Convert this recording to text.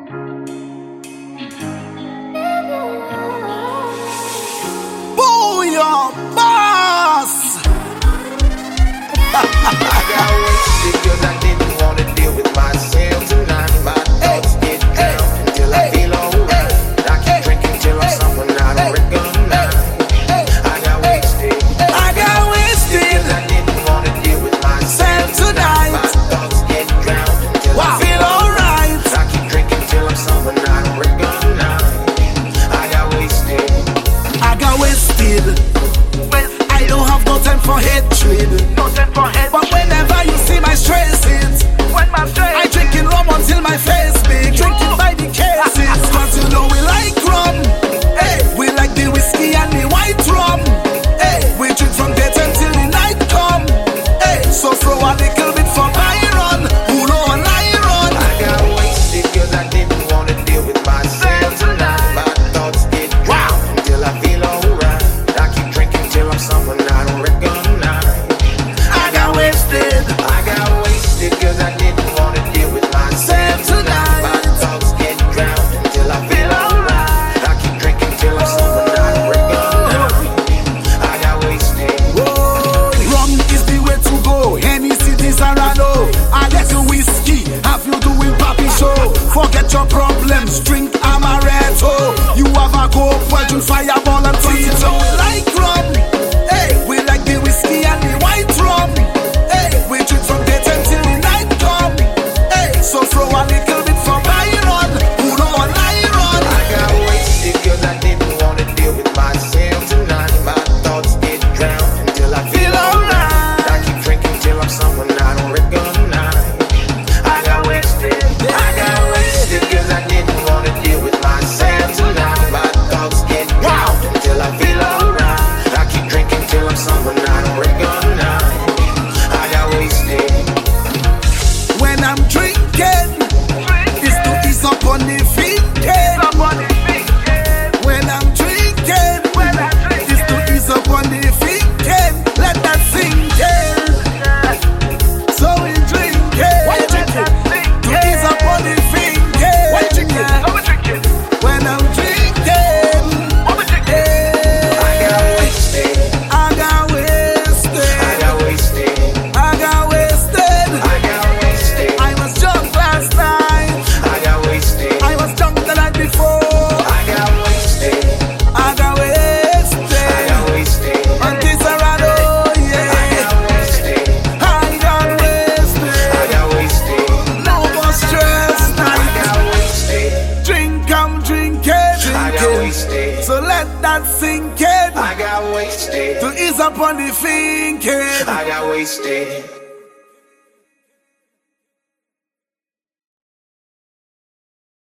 Booyah, boss! I got wasted 'cause I didn't want to deal with myself tonight. My thoughts get drowned until I feel alright. I keep drinking till I'm someone I don't recognize. I got wasted. I got wasted 'Cause I didn't want to deal with myself tonight. My thoughts get drowned until I Feel alright. I keep drinking till I'm someone I don't recognize. I got wasted. I got wasted. I don't have no time for hatred. But whenever you see my stresses, I drinking rum until my face big. Drinking by the cases. Cause you know we like rum. Hey, we like the whiskey and the white rum. Hey, we drink from daytime till the night come. Hey, so throw a little bit for Byron. Who know an iron? I got wasted 'cause I didn't want to deal with myself tonight. My thoughts get drowned until I feel alright. I keep drinking till I'm someone I don't recognize. I got wasted. I got wasted 'cause I didn't want to deal with myself tonight. My thoughts get drowned until I feel alright. I keep drinking till I'm someone I don't recognize. I got wasted. Rum is the way to go. Any cities around, oh. I get you whiskey, have you doing papi show. Forget your problems, drink amaretto. You have a go, well, drink Fireball and Tito. We like rum, hey, we like the whiskey and the white rum. Hey, we drink from daytime till the night come. Hey, so throw a little bit for Byron. Who know an iron? I got wasted 'cause I didn't want to deal with myself tonight. My thoughts get drowned until I feel alright. I keep drinking till I'm someone I don't recognize. I got wasted. I got wasted 'cause I didn't want to deal with myself tonight. My thoughts get drowned until I feel alright. I keep drinking till I'm someone I don't recognize. I got wasted. When I'm drinking, it's to ease up on the thinking. When I'm drinking, it's to ease up on the thinking. Let that sink in. So we drinking. Why you drinking? To ease up on the thinking. Why you drinking? When I'm drinking, I got wasted. I got wasted. I got wasted. I got wasted. I got wasted. I was drunk last night. I got wasted. I was drunk the night before. I got wasted. I got wasted. I got wasted. On Kisarado, I yeah. got wasted. I got wasted. I got wasted. No more stress I night. got wasted. Drink, I'm drinking, I got drinking. wasted. So let that sink in. I got wasted. To ease up on the thinking. I got wasted.